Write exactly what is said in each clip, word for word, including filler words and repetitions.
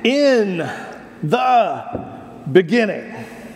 In the beginning.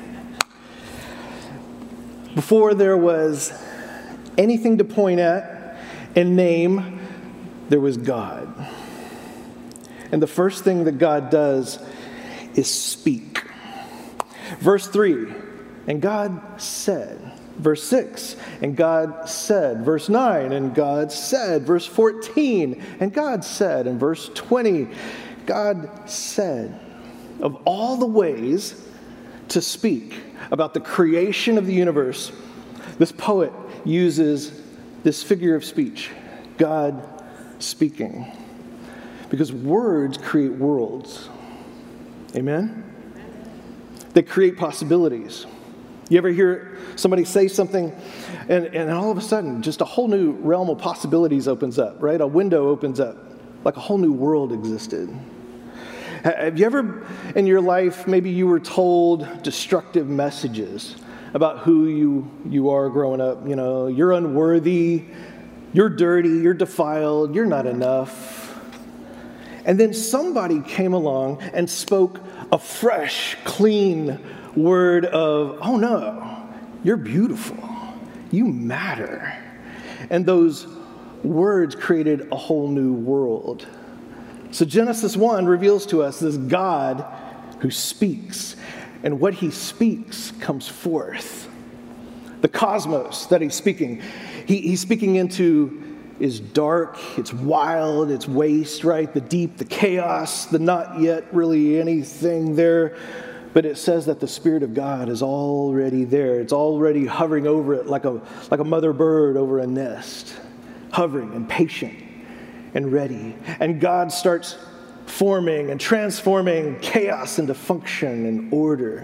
Before there was anything to point at and name, there was God. And the first thing that God does is speak. Verse three, and God said. Verse six, and God said. Verse nine, and God said. Verse fourteen, and God said. And verse twenty, God said. Of all the ways to speak about the creation of the universe, this poet uses this figure of speech, God speaking. Because words create worlds. Amen? They create possibilities. You ever hear somebody say something, and, and all of a sudden, just a whole new realm of possibilities opens up, right? A window opens up, like a whole new world existed. Have you ever, in your life, maybe you were told destructive messages about who you, you are growing up? You know, you're unworthy, you're dirty, you're defiled, you're not enough. And then somebody came along and spoke a fresh, clean word of, oh no, you're beautiful, you matter. And those words created a whole new world. So Genesis one reveals to us this God who speaks, and what he speaks comes forth. The cosmos that he's speaking, he, he's speaking into is dark, it's wild, it's waste, right? The deep, the chaos, the not yet really anything there. But it says that the Spirit of God is already there. It's already hovering over it like a, like a mother bird over a nest, hovering and patient and ready. And God starts forming and transforming chaos into function and order.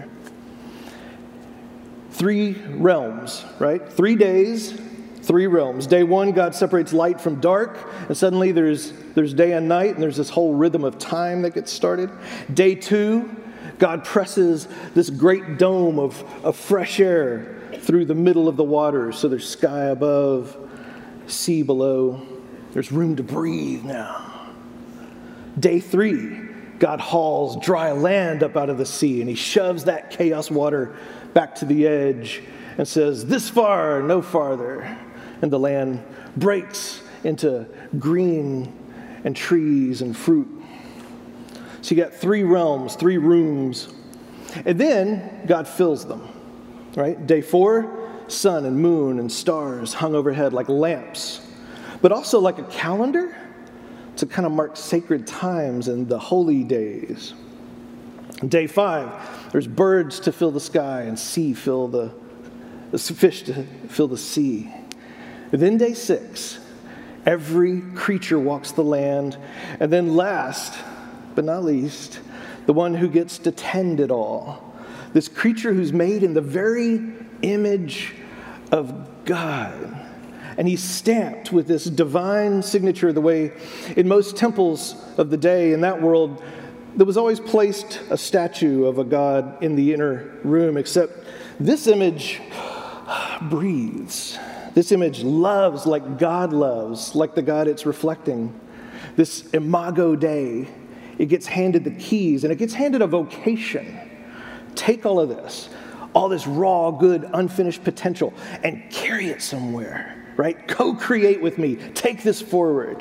Three realms, right? Three days, three realms. Day one, God separates light from dark, and suddenly there's, there's day and night, and there's this whole rhythm of time that gets started. Day two, God presses this great dome of, of fresh air through the middle of the waters, so there's sky above, sea below. There's room to breathe now. Day three, God hauls dry land up out of the sea, and he shoves that chaos water back to the edge and says, this far, no farther. And the land breaks into green and trees and fruit. So you got three realms, three rooms. And then God fills them, right? Day four, sun and moon and stars hung overhead like lamps, but also like a calendar to kind of mark sacred times and the holy days. Day five, there's birds to fill the sky and sea fill the, the fish to fill the sea. And then day six, every creature walks the land. And then last, but not least, the one who gets to tend it all. This creature who's made in the very image of God. And he's stamped with this divine signature, the way in most temples of the day in that world, there was always placed a statue of a god in the inner room, except this image breathes. This image loves like God loves, like the God it's reflecting. This Imago Dei, it gets handed the keys, and it gets handed a vocation. Take all of this, all this raw, good, unfinished potential, and carry it somewhere, right? Co-create with me. Take this forward.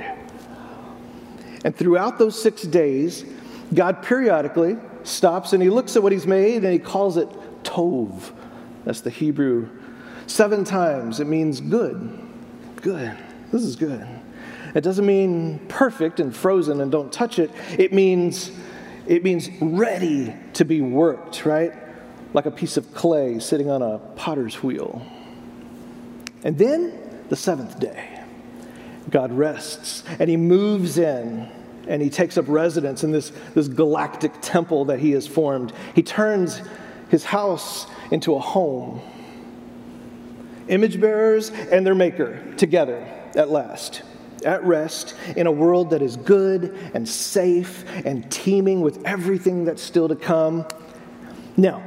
And throughout those six days, God periodically stops and he looks at what he's made and he calls it Tov. That's the Hebrew. Seven times it means good. Good. This is good. It doesn't mean perfect and frozen and don't touch it. It means it means ready to be worked, right? Like a piece of clay sitting on a potter's wheel. And then the seventh day, God rests and he moves in and he takes up residence in this, this galactic temple that he has formed. He turns his house into a home. Image bearers and their maker together at last, at rest in a world that is good and safe and teeming with everything that's still to come. Now,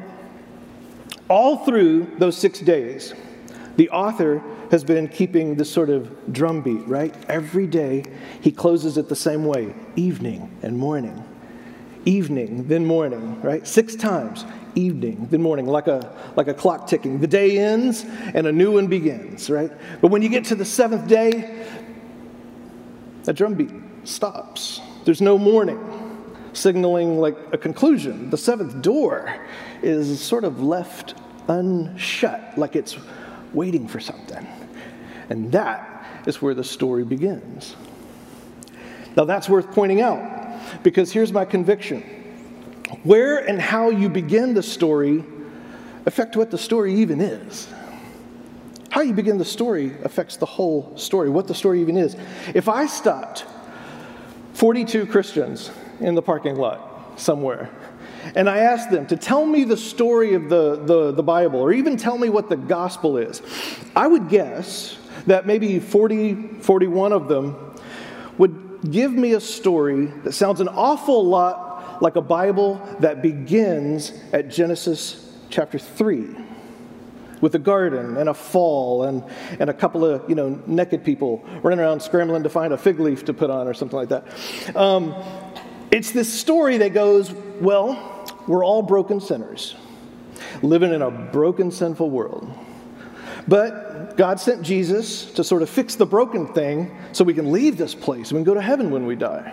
all through those six days, the author has been keeping this sort of drumbeat, right? Every day he closes it the same way, evening and morning. evening, then morning, right? Six times, evening, then morning, like a like a clock ticking. The day ends and a new one begins, right? But when you get to the seventh day, that drumbeat stops. There's no morning, signaling like a conclusion. The seventh door is sort of left unshut, like it's waiting for something. And that is where the story begins. Now that's worth pointing out, because here's my conviction. Where and how you begin the story affect what the story even is. How you begin the story affects the whole story, what the story even is. If I stopped forty-two Christians in the parking lot somewhere, and I asked them to tell me the story of the, the, the Bible, or even tell me what the gospel is, I would guess that maybe forty, forty-one of them would give me a story that sounds an awful lot like a Bible that begins at Genesis chapter three, with a garden and a fall and, and a couple of, you know, naked people running around scrambling to find a fig leaf to put on or something like that. Um, it's this story that goes, well, we're all broken sinners, living in a broken, sinful world. But God sent Jesus to sort of fix the broken thing so we can leave this place and we can go to heaven when we die.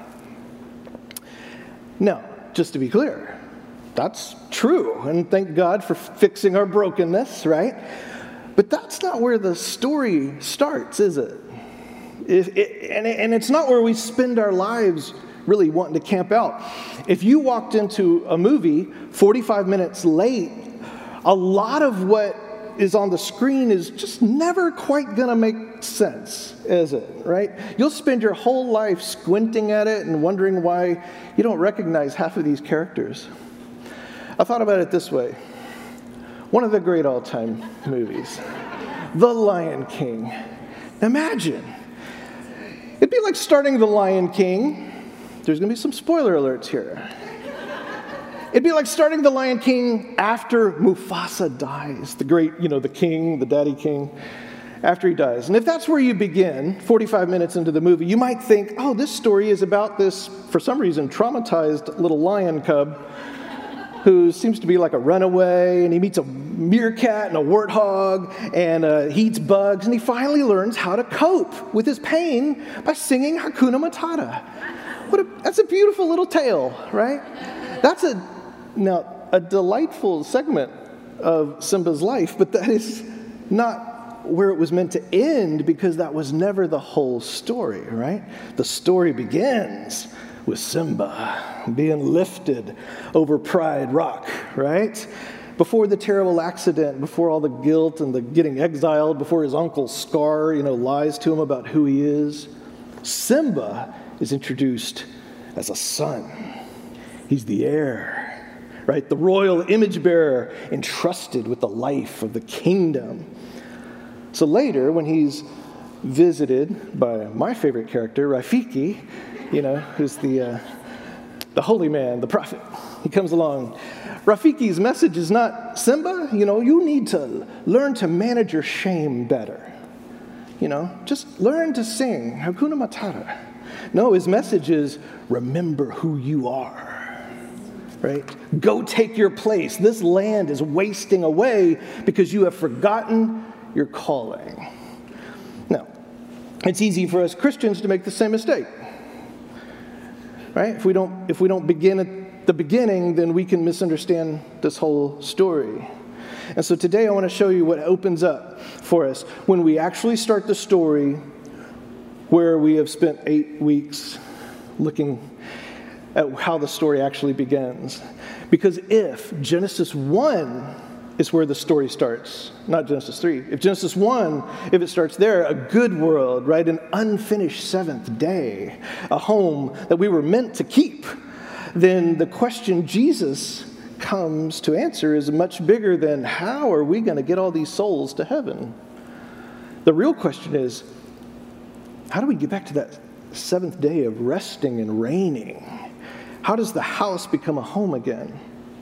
Now, just to be clear, that's true, and thank God for fixing our brokenness, right? But that's not where the story starts, is it? If it and, and it's not where we spend our lives really wanting to camp out. If you walked into a movie forty-five minutes late, a lot of what is on the screen is just never quite going to make sense, is it, right? You'll spend your whole life squinting at it and wondering why you don't recognize half of these characters. I thought about it this way. One of the great all-time movies, The Lion King. Imagine. It'd be like starting The Lion King. There's going to be some spoiler alerts here. It'd be like starting The Lion King after Mufasa dies, the great, you know, the king, the daddy king, after he dies. And if that's where you begin, forty-five minutes into the movie, you might think, oh, this story is about this, for some reason, traumatized little lion cub who seems to be like a runaway, and he meets a meerkat and a warthog, and uh, he eats bugs, and he finally learns how to cope with his pain by singing Hakuna Matata. What a, that's a beautiful little tale, right? That's a now a delightful segment of Simba's life, but that is not where it was meant to end, because that was never the whole story, right? The story begins with Simba being lifted over Pride Rock, right? Before the terrible accident, before all the guilt and the getting exiled, before his uncle Scar, you know, lies to him about who he is, Simba is introduced as a son. He's the heir, right? The royal image bearer entrusted with the life of the kingdom. So later, when he's visited by my favorite character, Rafiki, you know, who's the uh, the holy man, the prophet, he comes along. Rafiki's message is not, Simba, you know, you need to learn to manage your shame better. You know, just learn to sing Hakuna Matata. No, his message is, remember who you are, right? Go take your place. This land is wasting away because you have forgotten your calling. Now, it's easy for us Christians to make the same mistake, right? If we don't, if we don't begin at the beginning, then we can misunderstand this whole story. And so today I want to show you what opens up for us when we actually start the story where we have spent eight weeks looking at how the story actually begins. Because if Genesis one is where the story starts, not Genesis three. If Genesis one, if it starts there, a good world, right, an unfinished seventh day, a home that we were meant to keep, then the question Jesus comes to answer is much bigger than how are we going to get all these souls to heaven? The real question is, how do we get back to that seventh day of resting and reigning? How does the house become a home again?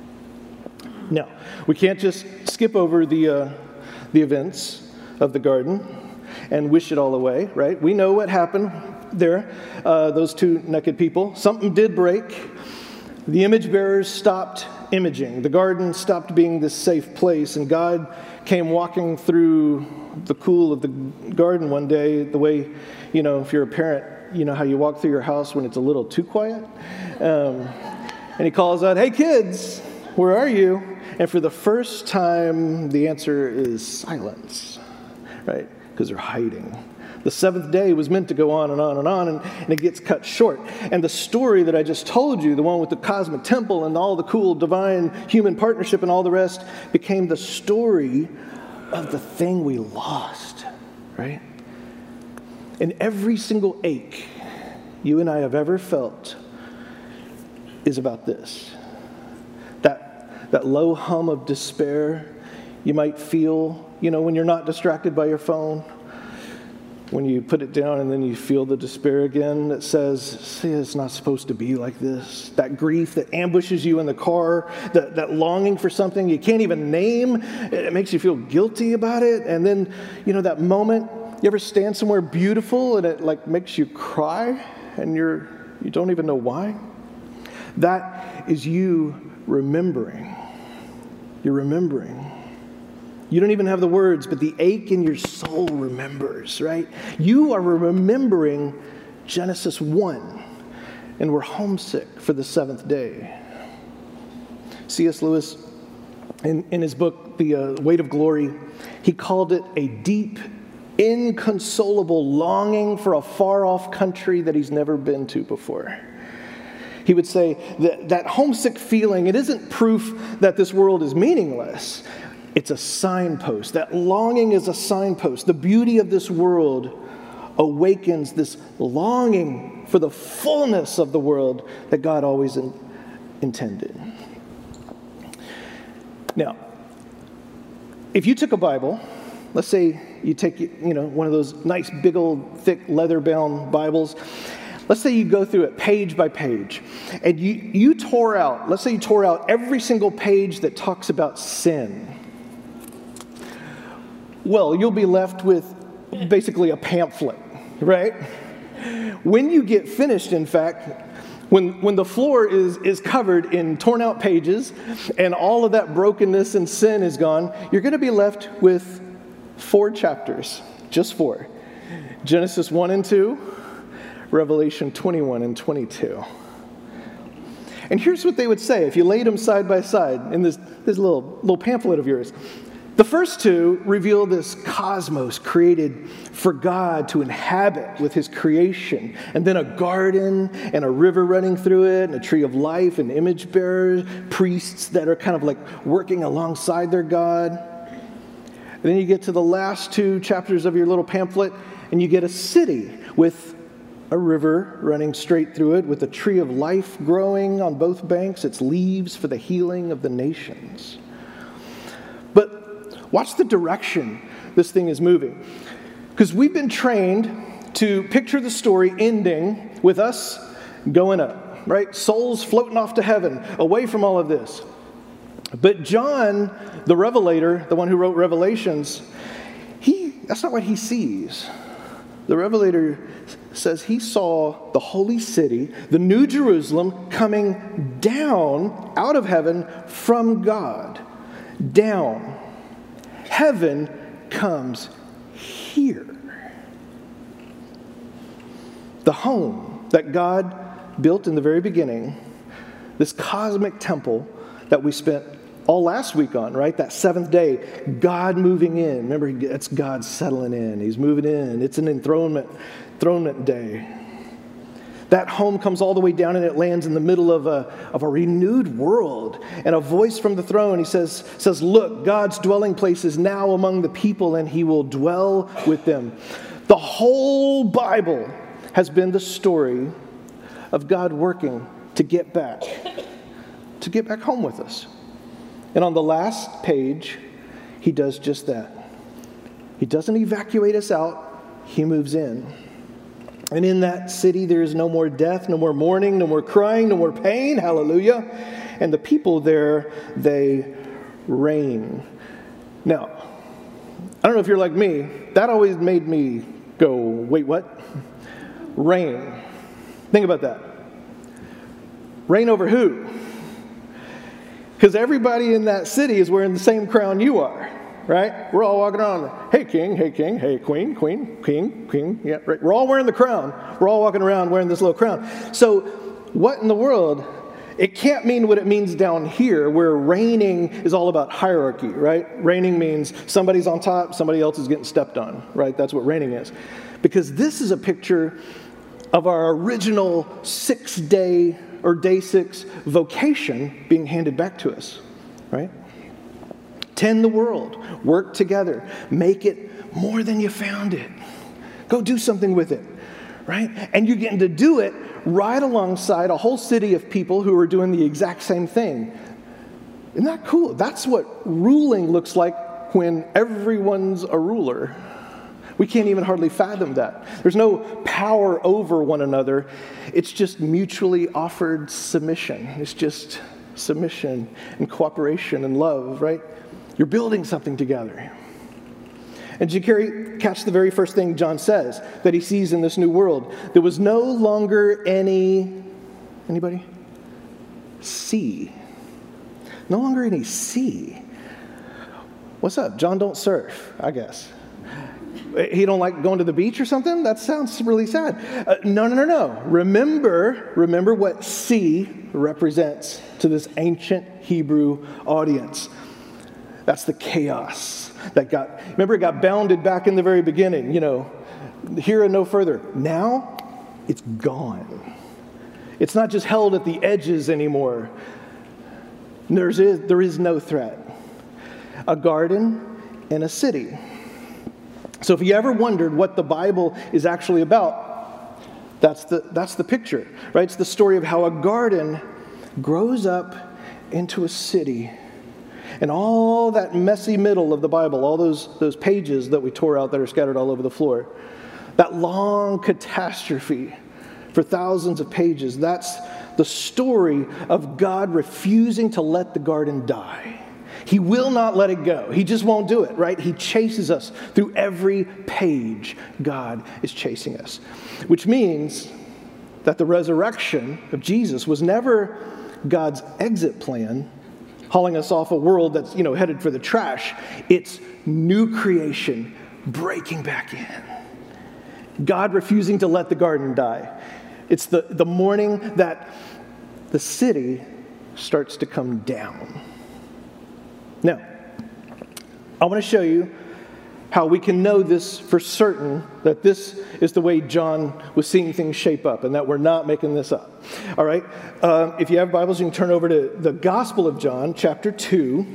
Now, we can't just skip over the uh, the events of the garden and wish it all away, right? We know what happened there, uh, those two naked people. Something did break. The image bearers stopped imaging. The garden stopped being this safe place, and God came walking through the cool of the garden one day, the way, you know, if you're a parent, you know how you walk through your house when it's a little too quiet? Um, and he calls out, "Hey kids, where are you?" And for the first time, the answer is silence, right? Because they're hiding. The seventh day was meant to go on and on and on, and, and it gets cut short. And the story that I just told you, the one with the cosmic temple and all the cool divine human partnership and all the rest, became the story of the thing we lost, right? And every single ache you and I have ever felt is about this. That, that low hum of despair you might feel, you know, when you're not distracted by your phone, when you put it down and then you feel the despair again that says, see, it's not supposed to be like this. That grief that ambushes you in the car, that, that longing for something you can't even name, it makes you feel guilty about it. And then, you know, that moment, you ever stand somewhere beautiful and it like makes you cry and you're, you don't even know why? That is you remembering. You're remembering. You don't even have the words, but the ache in your soul remembers, right? You are remembering Genesis one, and we're homesick for the seventh day. C S Lewis, in, in his book, The uh, Weight of Glory, he called it a deep, inconsolable longing for a far-off country that he's never been to before. He would say that that homesick feeling, it isn't proof that this world is meaningless. It's a signpost. That longing is a signpost. The beauty of this world awakens this longing for the fullness of the world that God always in, intended. Now, if you took a Bible, let's say you take, you know, one of those nice big old thick leather-bound Bibles. Let's say you go through it page by page, and you, you tore out, let's say you tore out every single page that talks about sin. Well, you'll be left with basically a pamphlet, right? When you get finished, in fact, when, when the floor is, is covered in torn out pages and all of that brokenness and sin is gone, you're going to be left with four chapters, just four. Genesis one and two, Revelation twenty-one and twenty-two. And here's what they would say if you laid them side by side in this, this little, little pamphlet of yours. The first two reveal this cosmos created for God to inhabit with his creation, and then a garden and a river running through it, and a tree of life, and image bearers, priests that are kind of like working alongside their God. And then you get to the last two chapters of your little pamphlet, and you get a city with a river running straight through it, with a tree of life growing on both banks, its leaves for the healing of the nations. But watch the direction this thing is moving. Because we've been trained to picture the story ending with us going up, right? Souls floating off to heaven, away from all of this. But John, the revelator, the one who wrote Revelations, he that's not what he sees. The revelator says he saw the holy city, the New Jerusalem, coming down out of heaven from God. Down. Heaven comes here. The home that God built in the very beginning, this cosmic temple that we spent all last week on, right? That seventh day, God moving in. Remember, it's God settling in. He's moving in. It's an enthronement, enthronement day. That home comes all the way down and it lands in the middle of a, of a renewed world. And a voice from the throne, he says, says, look, God's dwelling place is now among the people and he will dwell with them. The whole Bible has been the story of God working to get back, to get back home with us. And on the last page, he does just that. He doesn't evacuate us out, he moves in. And in that city, there is no more death, no more mourning, no more crying, no more pain. Hallelujah. And the people there, they reign. Now, I don't know if you're like me. That always made me go, wait, what? Reign. Think about that. Reign over who? Because everybody in that city is wearing the same crown you are, right? We're all walking around, hey king, hey king, hey queen, queen, king, king. Yeah, right. We're all wearing the crown. We're all walking around wearing this little crown. So what in the world? It can't mean what it means down here, where reigning is all about hierarchy, right? Reigning means somebody's on top, somebody else is getting stepped on, right? That's what reigning is. Because this is a picture of our original six-day or day six vocation being handed back to us, right? Tend the world, work together, make it more than you found it. Go do something with it, right? And you're getting to do it right alongside a whole city of people who are doing the exact same thing. Isn't that cool? That's what ruling looks like when everyone's a ruler. We can't even hardly fathom that. There's no power over one another. It's just mutually offered submission. It's just submission and cooperation and love, right? You're building something together. And did you catch the very first thing John says that he sees in this new world? There was no longer any, anybody? Sea. No longer any sea. What's up? John don't surf, I guess. He don't like going to the beach or something? That sounds really sad. Uh, no, no, no, no. Remember, remember what sea represents to this ancient Hebrew audience. That's the chaos that got, remember it got bounded back in the very beginning, you know, here and no further. Now, it's gone. It's not just held at the edges anymore. There's, there is no threat. A garden and a city. So if you ever wondered what the Bible is actually about, that's the, that's the picture, right? It's the story of how a garden grows up into a city. And all that messy middle of the Bible, all those, those pages that we tore out that are scattered all over the floor, that long catastrophe for thousands of pages, that's the story of God refusing to let the garden die. He will not let it go. He just won't do it, right? He chases us through every page. God is chasing us, which means that the resurrection of Jesus was never God's exit plan, hauling us off a world that's, you know, headed for the trash. It's new creation breaking back in. God refusing to let the garden die. It's the, the morning that the city starts to come down. Now, I want to show you how we can know this for certain, that this is the way John was seeing things shape up and that we're not making this up. All right? Uh, if you have Bibles, you can turn over to the Gospel of John, chapter two.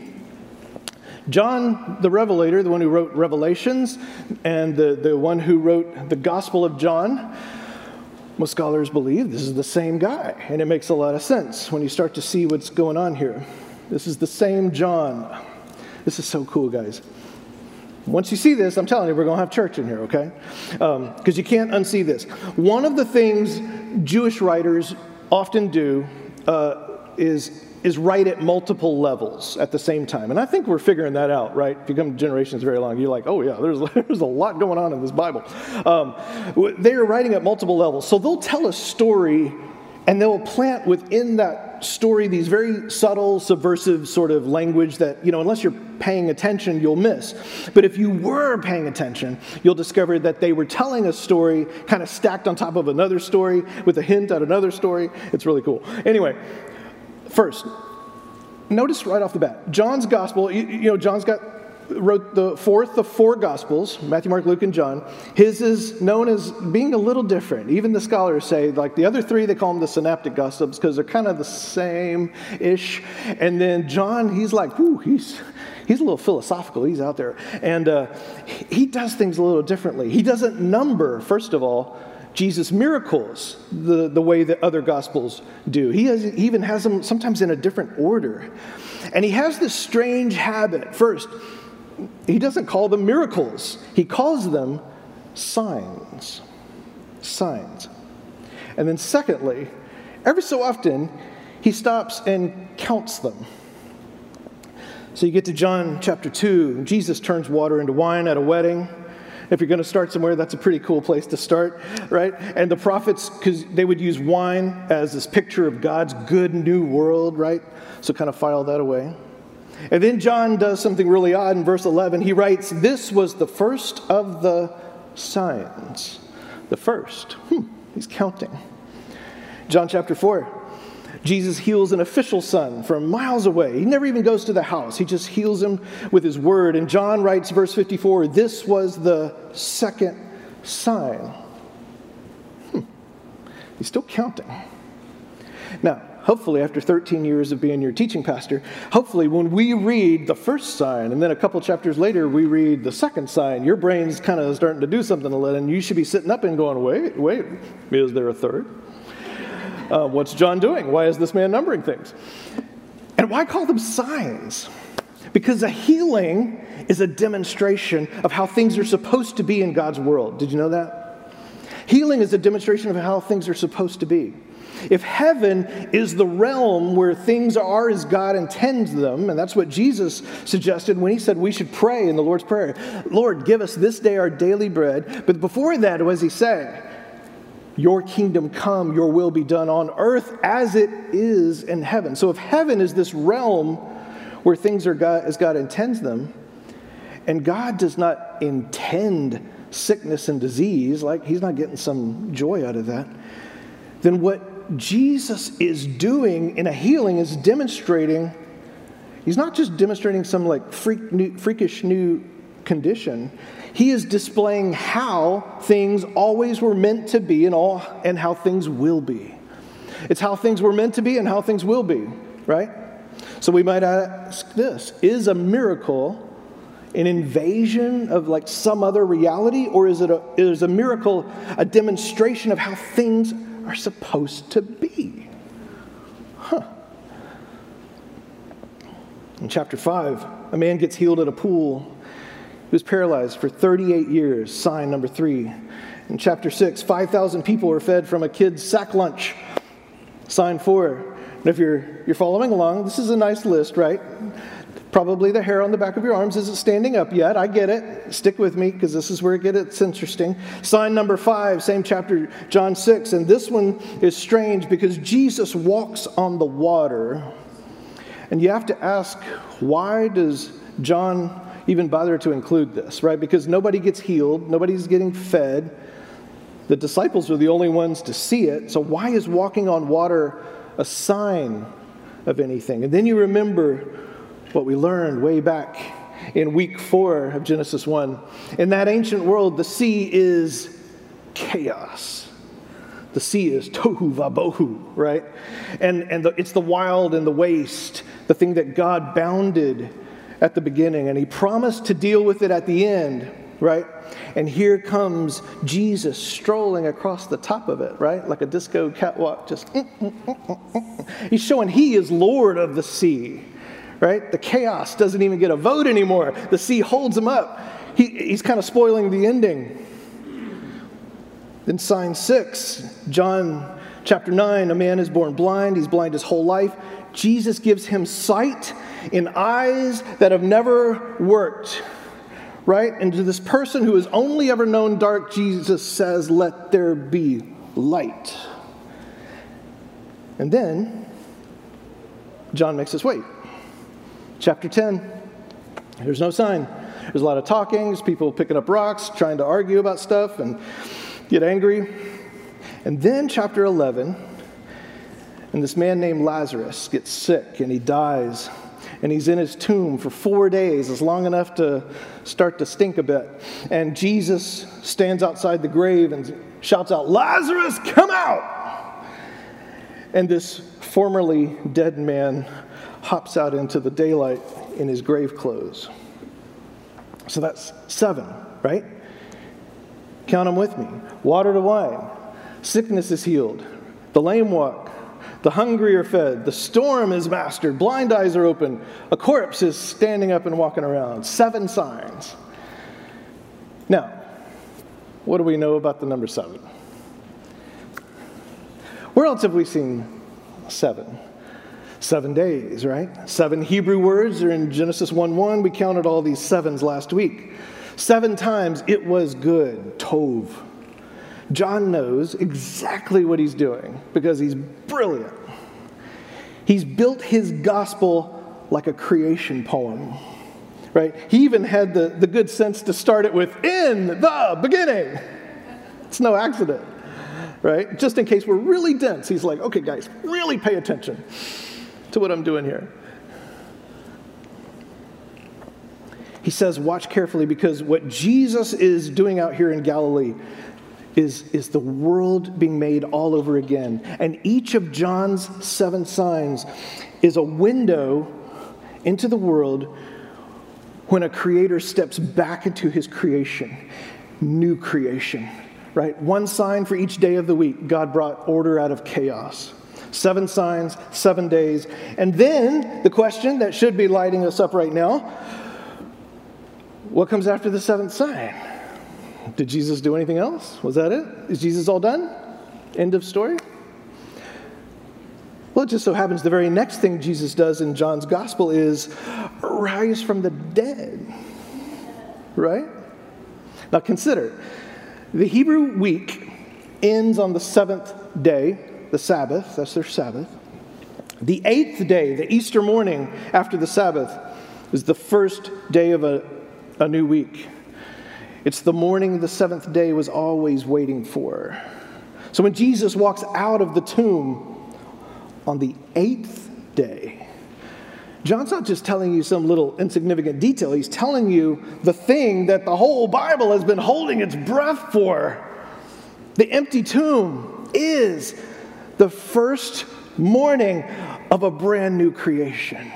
John, the Revelator, the one who wrote Revelations, and the, the one who wrote the Gospel of John, most scholars believe this is the same guy. And it makes a lot of sense when you start to see what's going on here. This is the same John. This is so cool, guys. Once you see this, I'm telling you, we're going to have church in here, okay? Because um, you can't unsee this. One of the things Jewish writers often do uh, is, is write at multiple levels at the same time. And I think we're figuring that out, right? If you come to generations very long, you're like, oh yeah, there's, there's a lot going on in this Bible. Um, they are writing at multiple levels. So they'll tell a story and they'll plant within that story these very subtle, subversive sort of language that, you know, unless you're paying attention, you'll miss. But if you were paying attention, you'll discover that they were telling a story kind of stacked on top of another story with a hint at another story. It's really cool. Anyway, first, notice right off the bat, John's gospel, you, you know, John's got wrote the fourth of four Gospels, Matthew, Mark, Luke, and John. His is known as being a little different. Even the scholars say, like the other three, they call them the synoptic Gospels because they're kind of the same-ish. And then John, he's like, whoo, he's he's a little philosophical. He's out there. And uh, he does things a little differently. He doesn't number, first of all, Jesus' miracles the, the way that other Gospels do. He, has, he even has them sometimes in a different order. And he has this strange habit. First, he doesn't call them miracles. He calls them signs. Signs. And then secondly, every so often, he stops and counts them. So you get to John chapter two, Jesus turns water into wine at a wedding. If you're going to start somewhere, that's a pretty cool place to start, right? And the prophets, because they would use wine as this picture of God's good new world, right? So kind of file that away. And then John does something really odd in verse eleven. He writes, "This was the first of the signs." The first. Hmm, he's counting. John chapter four. Jesus heals an official son from miles away. He never even goes to the house. He just heals him with his word. And John writes, verse fifty-four, "This was the second sign." Hmm. He's still counting. Now, hopefully after thirteen years of being your teaching pastor, hopefully when we read the first sign and then a couple chapters later we read the second sign, your brain's kind of starting to do something a little, and you should be sitting up and going, wait, wait, is there a third? Uh, what's John doing? Why is this man numbering things? And why call them signs? Because a healing is a demonstration of how things are supposed to be in God's world. Did you know that? Healing is a demonstration of how things are supposed to be. If heaven is the realm where things are as God intends them, and that's what Jesus suggested when he said we should pray in the Lord's Prayer, "Lord, give us this day our daily bread." But before that, what does he say? "Your kingdom come, your will be done on earth as it is in heaven." So if heaven is this realm where things are God, as God intends them, and God does not intend sickness and disease, like he's not getting some joy out of that, then what Jesus is doing in a healing is demonstrating, he's not just demonstrating some like freak new, freakish new condition. He is displaying how things always were meant to be and all and how things will be. It's how things were meant to be and how things will be, right? So we might ask this: is a miracle an invasion of like some other reality, or is it a, is a miracle a demonstration of how things are supposed to be? Huh. In chapter five, a man gets healed at a pool. He was paralyzed for thirty-eight years, sign number three. In chapter six, five thousand people were fed from a kid's sack lunch, sign four. And if you're, you're following along, this is a nice list, right? Probably the hair on the back of your arms isn't standing up yet. I get it. Stick with me because this is where it gets interesting. Sign number five, same chapter, John six. And this one is strange because Jesus walks on the water. And you have to ask, why does John even bother to include this, right? Because nobody gets healed. Nobody's getting fed. The disciples are the only ones to see it. So why is walking on water a sign of anything? And then you remember what we learned way back in week four of Genesis one. In that ancient world, the sea is chaos. The sea is tohu vabohu, right? And, and the, it's the wild and the waste, the thing that God bounded at the beginning, and he promised to deal with it at the end, right? And here comes Jesus strolling across the top of it, right? Like a disco catwalk, just mm, mm, mm, mm, mm. He's showing he is Lord of the sea, right? The chaos doesn't even get a vote anymore. The sea holds him up. He, he's kind of spoiling the ending. Then sign six, John chapter nine, a man is born blind. He's blind his whole life. Jesus gives him sight in eyes that have never worked, right? And to this person who has only ever known dark, Jesus says, "Let there be light." And then John makes us wait. Chapter ten, there's no sign. There's a lot of talking. There's people picking up rocks, trying to argue about stuff and get angry. And then chapter eleven, and this man named Lazarus gets sick and he dies. And he's in his tomb for four days. It's long enough to start to stink a bit. And Jesus stands outside the grave and shouts out, "Lazarus, come out!" And this formerly dead man hops out into the daylight in his grave clothes. So that's seven, right? Count them with me. Water to wine. Sickness is healed. The lame walk. The hungry are fed. The storm is mastered. Blind eyes are open. A corpse is standing up and walking around. Seven signs. Now, what do we know about the number seven? Where else have we seen seven? Seven days, right? Seven Hebrew words are in Genesis one one. We counted all these sevens last week. Seven times it was good, tov. John knows exactly what he's doing because he's brilliant. He's built his gospel like a creation poem, right? He even had the, the good sense to start it with, in the beginning. It's no accident, right? Just in case we're really dense, he's like, okay, guys, really pay attention to what I'm doing here. He says, watch carefully, because what Jesus is doing out here in Galilee is, is the world being made all over again. And each of John's seven signs is a window into the world when a creator steps back into his creation, new creation, right? One sign for each day of the week. God brought order out of chaos. Seven signs, seven days. And then the question that should be lighting us up right now, what comes after the seventh sign? Did Jesus do anything else? Was that it? Is Jesus all done? End of story? Well, it just so happens the very next thing Jesus does in John's gospel is rise from the dead. Right? Now consider, the Hebrew week ends on the seventh day, the Sabbath. That's their Sabbath. The eighth day, the Easter morning after the Sabbath, is the first day of a, a new week. It's the morning the seventh day was always waiting for. So when Jesus walks out of the tomb on the eighth day, John's not just telling you some little insignificant detail. He's telling you the thing that the whole Bible has been holding its breath for. The empty tomb is the first morning of a brand new creation.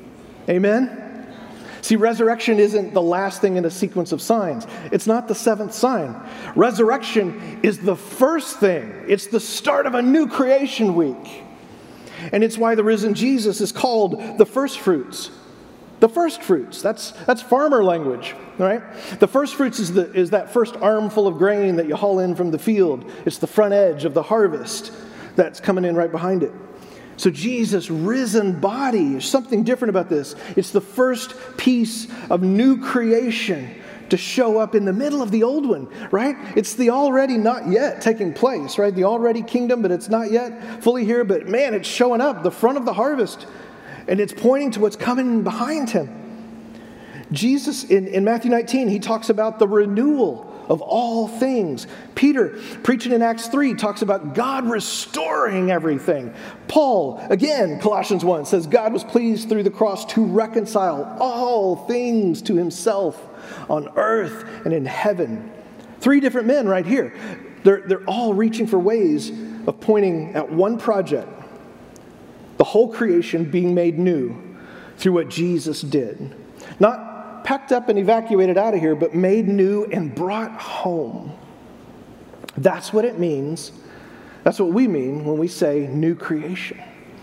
Amen? See, resurrection isn't the last thing in a sequence of signs. It's not the seventh sign. Resurrection is the first thing. It's the start of a new creation week. And it's why the risen Jesus is called the first fruits. The first fruits. That's, that's farmer language, right? The first fruits is, the, is that first armful of grain that you haul in from the field. It's the front edge of the harvest that's coming in right behind it. So Jesus' risen body, there's something different about this. It's the first piece of new creation to show up in the middle of the old one, right? It's the already not yet taking place, right? The already kingdom, but it's not yet fully here. But man, it's showing up, the front of the harvest. And it's pointing to what's coming behind him. Jesus, in, in Matthew nineteen, he talks about the renewal of all things. Peter, preaching in Acts three, talks about God restoring everything. Paul, again, Colossians one, says God was pleased through the cross to reconcile all things to himself on earth and in heaven. Three different men right here. They're, they're all reaching for ways of pointing at one project. The whole creation being made new through what Jesus did. Not packed up and evacuated out of here, but made new and brought home. That's what it means. That's what we mean when we say new creation.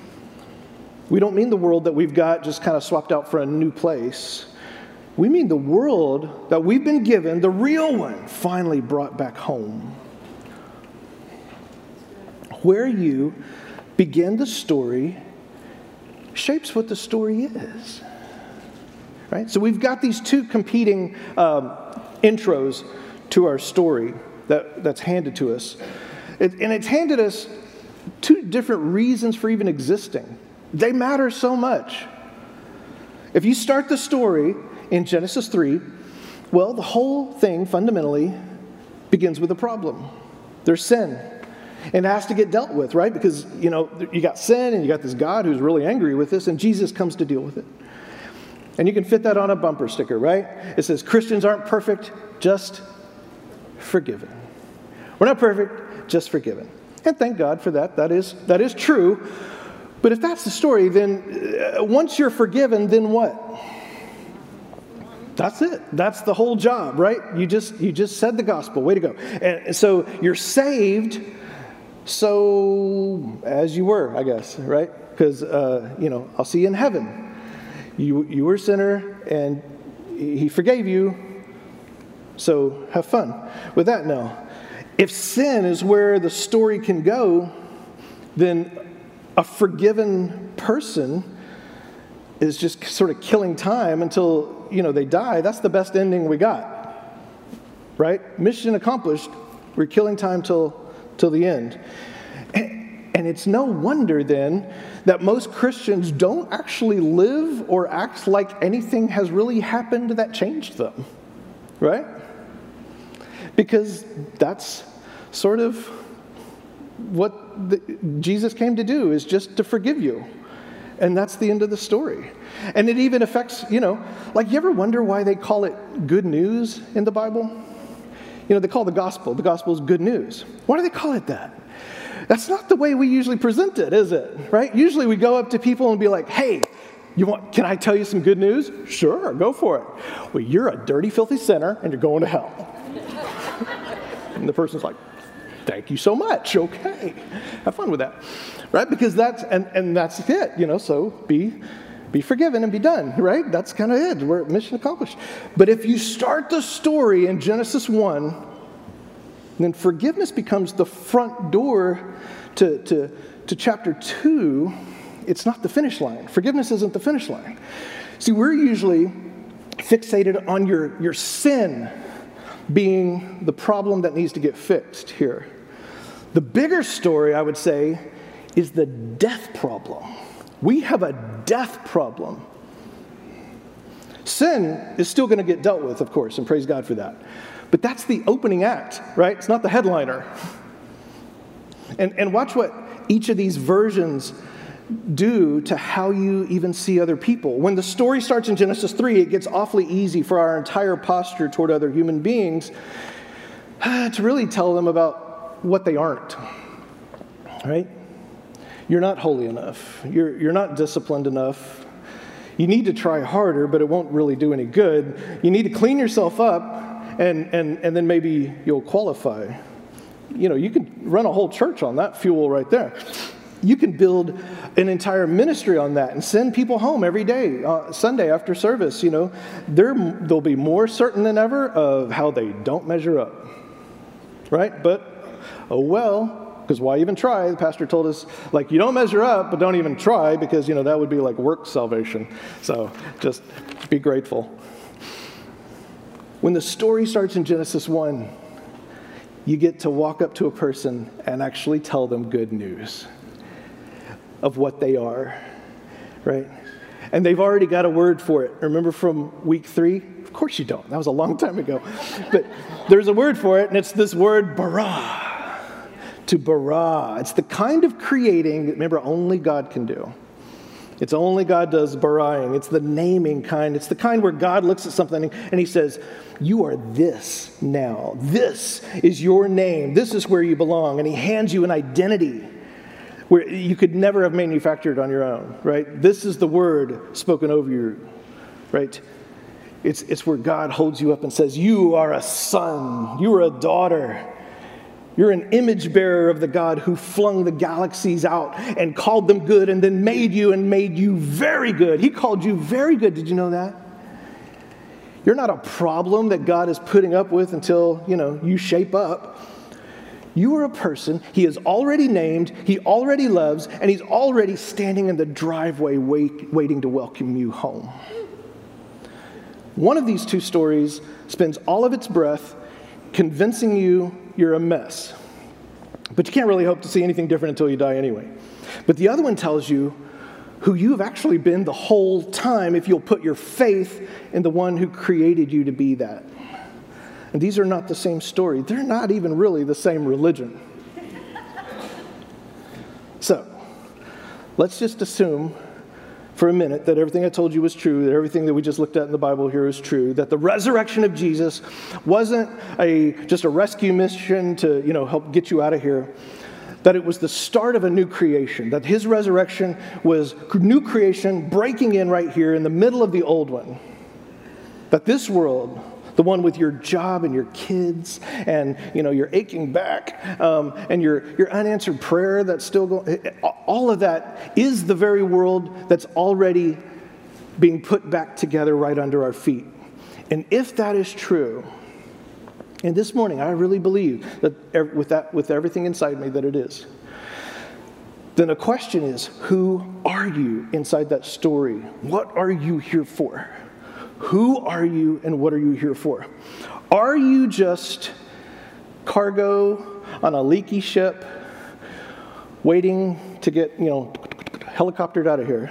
We don't mean the world that we've got just kind of swapped out for a new place. We mean the world that we've been given, the real one, finally brought back home. Where you begin the story shapes what the story is. Right? So we've got these two competing um, intros to our story that, that's handed to us. It, and it's handed us two different reasons for even existing. They matter so much. If you start the story in Genesis three, well, the whole thing fundamentally begins with a problem. There's sin. And it has to get dealt with, right? Because, you know, you got sin and you got this God who's really angry with this, and Jesus comes to deal with it. And you can fit that on a bumper sticker, right? It says, Christians aren't perfect, just forgiven. We're not perfect, just forgiven. And thank God for that. That is, that is true. But if that's the story, then uh, once you're forgiven, then what? That's it. That's the whole job, right? You just, you just said the gospel. Way to go. And so you're saved, so as you were, I guess, right? Because, uh, you know, I'll see you in heaven. You you were a sinner, and he forgave you, so have fun with that now. If sin is where the story can go, then a forgiven person is just sort of killing time until, you know, they die. That's the best ending we got. right? Mission accomplished. We're killing time till, till the end. And, and it's no wonder then that most Christians don't actually live or act like anything has really happened that changed them, right? Because that's sort of what the, Jesus came to do, is just to forgive you. And that's the end of the story. And it even affects, you know, like, you ever wonder why they call it good news in the Bible? You know, they call the gospel, the gospel is good news. Why do they call it that? That's not the way we usually present it, is it? Right? Usually we go up to people and be like, hey, you want, can I tell you some good news? Sure, go for it. Well, you're a dirty, filthy sinner and you're going to hell. And the person's like, thank you so much. Okay. Have fun with that. Right? Because that's, and, and that's it, you know, so be, be forgiven and be done, right? That's kind of it. We're mission accomplished. But if you start the story in Genesis one, then forgiveness becomes the front door to, to, to chapter two. It's not the finish line. Forgiveness isn't the finish line. See, we're usually fixated on your, your sin being the problem that needs to get fixed here. The bigger story, I would say, is the death problem. We have a death problem. Sin is still going to get dealt with, of course, and praise God for that. But that's the opening act, right? It's not the headliner. And, and watch what each of these versions do to how you even see other people. When the story starts in Genesis three, it gets awfully easy for our entire posture toward other human beings to really tell them about what they aren't, right? You're not holy enough. You're, you're not disciplined enough. You need to try harder, but it won't really do any good. You need to clean yourself up, and, and, and then maybe you'll qualify. You know, you can run a whole church on that fuel right there. You can build an entire ministry on that and send people home every day, uh, Sunday after service. You know, they're, they'll be more certain than ever of how they don't measure up, right? But, oh well, because why even try? The pastor told us, like, you don't measure up, but don't even try, because, you know, that would be like work salvation. So just be grateful. When the story starts in Genesis one, you get to walk up to a person and actually tell them good news of what they are, right? And they've already got a word for it. Remember from week three? Of course you don't. That was a long time ago. But there's a word for it, and it's this word, bara. To bara. It's the kind of creating that, remember, only God can do. It's only God does baraing. It's the naming kind. It's the kind where God looks at something and he says, you are this now. This is your name. This is where you belong. And he hands you an identity where you could never have manufactured on your own, right? This is the word spoken over you, right? It's, it's where God holds you up and says, you are a son. You are a daughter. You're an image bearer of the God who flung the galaxies out and called them good and then made you and made you very good. He called you very good. Did you know that? You're not a problem that God is putting up with until, you know, you shape up. You are a person he has already named, he already loves, and he's already standing in the driveway wait, waiting to welcome you home. One of these two stories spends all of its breath convincing you you're a mess. But you can't really hope to see anything different until you die anyway. But the other one tells you who you've actually been the whole time if you'll put your faith in the one who created you to be that. And these are not the same story. They're not even really the same religion. So, let's just assume for a minute that everything I told you was true, that everything that we just looked at in the Bible here is true, that the resurrection of Jesus wasn't a just a rescue mission to, you know, help get you out of here, that it was the start of a new creation, that his resurrection was new creation breaking in right here in the middle of the old one, that this world, the one with your job and your kids and, you know, your aching back um, and your, your unanswered prayer that's still going, all of that is the very world that's already being put back together right under our feet. And if that is true, and this morning I really believe that with that, with everything inside me that it is, then the question is, who are you inside that story? What are you here for? Who are you and what are you here for? Are you just cargo on a leaky ship waiting to get, you know, helicoptered out of here?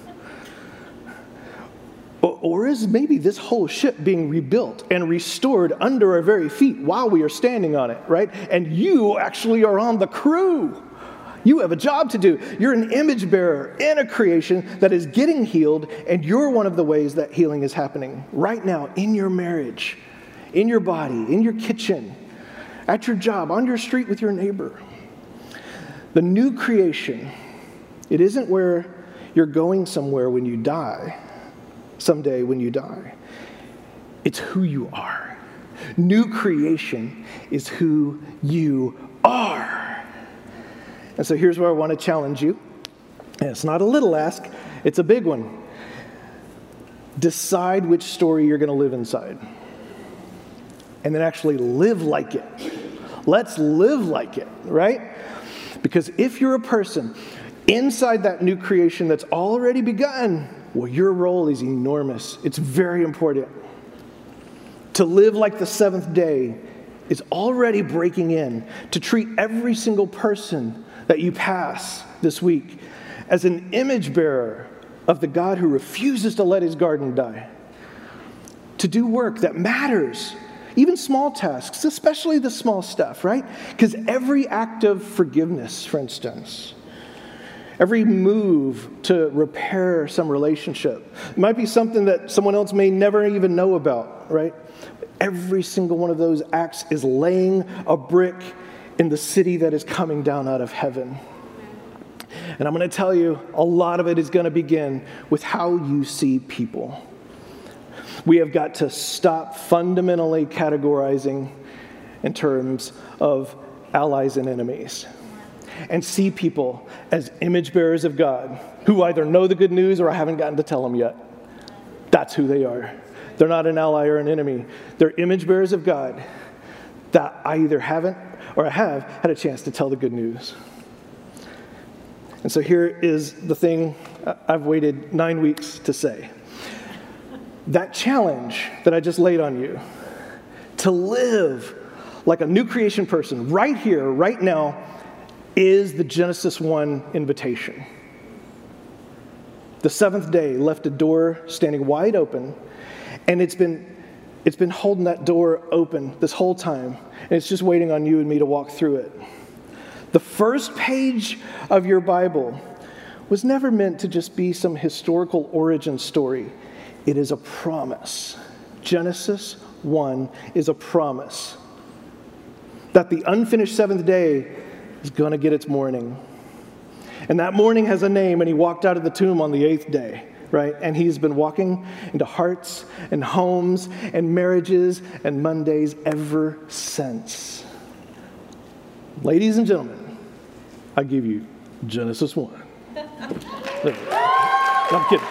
Or is maybe this whole ship being rebuilt and restored under our very feet while we are standing on it, right? And you actually are on the crew. You have a job to do. You're an image bearer in a creation that is getting healed, and you're one of the ways that healing is happening right now in your marriage, in your body, in your kitchen, at your job, on your street with your neighbor. The new creation, it isn't where you're going somewhere when you die. Someday when you die. It's who you are. New creation is who you are. And so here's where I want to challenge you. And it's not a little ask, it's a big one. Decide which story you're going to live inside. And then actually live like it. Let's live like it, right? Because if you're a person inside that new creation that's already begun, well, your role is enormous. It's very important. To live like the seventh day is already breaking in. To treat every single person that you pass this week as an image bearer of the God who refuses to let his garden die. To do work that matters. Even small tasks, especially the small stuff, right? Because every act of forgiveness, for instance, every move to repair some relationship. It might be something that someone else may never even know about, right? Every single one of those acts is laying a brick in the city that is coming down out of heaven. And I'm going to tell you, a lot of it is going to begin with how you see people. We have got to stop fundamentally categorizing in terms of allies and enemies, and see people as image bearers of God who either know the good news or I haven't gotten to tell them yet. That's who they are. They're not an ally or an enemy. They're image bearers of God that I either haven't or I have had a chance to tell the good news. And so here is the thing I've waited nine weeks to say. That challenge that I just laid on you, to live like a new creation person right here, right now, is the Genesis one invitation. The seventh day left a door standing wide open, and it's been it's been holding that door open this whole time, and it's just waiting on you and me to walk through it. The first page of your Bible was never meant to just be some historical origin story. It is a promise. Genesis one is a promise that the unfinished seventh day is going to get its morning. And that morning has a name, and he walked out of the tomb on the eighth day, right? And he's been walking into hearts and homes and marriages and Mondays ever since. Ladies and gentlemen, I give you Genesis one. No, I'm kidding.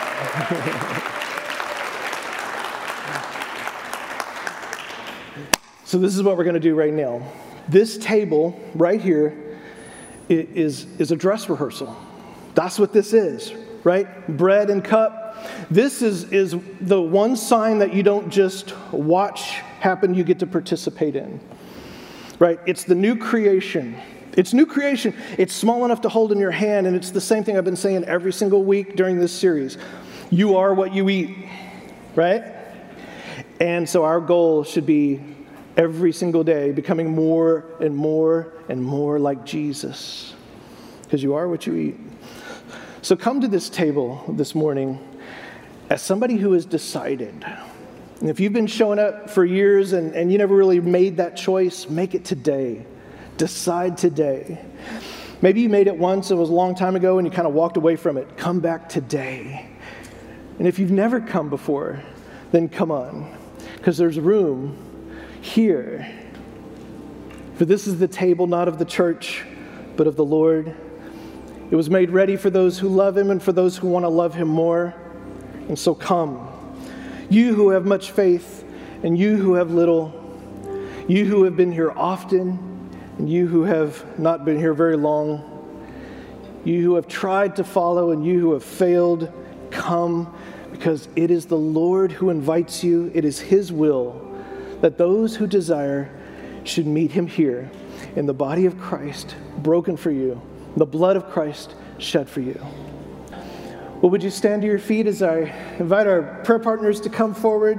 So this is what we're going to do right now. This table right here is, is a dress rehearsal. That's what this is, right? Bread and cup. This is, is the one sign that you don't just watch happen, you get to participate in, right? It's the new creation. It's new creation. It's small enough to hold in your hand, and it's the same thing I've been saying every single week during this series. You are what you eat, right? And so our goal should be every single day becoming more and more and more like Jesus, because you are what you eat. So come to this table this morning as somebody who has decided. And if you've been showing up for years and, and you never really made that choice, make it today. Decide today. Maybe you made it once, it was a long time ago, and you kind of walked away from it. Come back today. And if you've never come before, then come on, because there's room here. For this is the table not of the church, but of the Lord. It was made ready for those who love him and for those who want to love him more. And so come. You who have much faith, and you who have little, you who have been here often, and you who have not been here very long, you who have tried to follow and you who have failed, come, because it is the Lord who invites you. It is his will that those who desire should meet him here in the body of Christ, broken for you, the blood of Christ shed for you. Well, would you stand to your feet as I invite our prayer partners to come forward?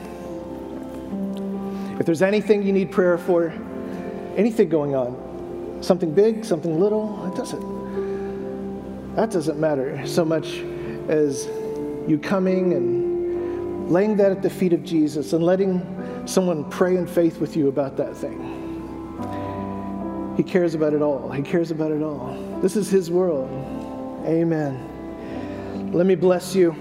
If there's anything you need prayer for, anything going on, something big, something little, it doesn't, that doesn't matter so much as you coming and laying that at the feet of Jesus and letting someone pray in faith with you about that thing. He cares about it all. He cares about it all. This is his world. Amen. Let me bless you.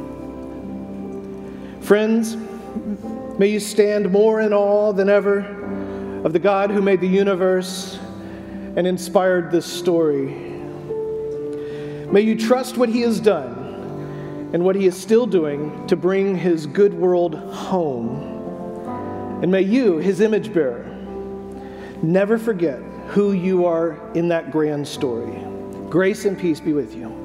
Friends, may you stand more in awe than ever of the God who made the universe and inspired this story. May you trust what he has done and what he is still doing to bring his good world home. And may you, his image bearer, never forget who you are in that grand story. Grace and peace be with you.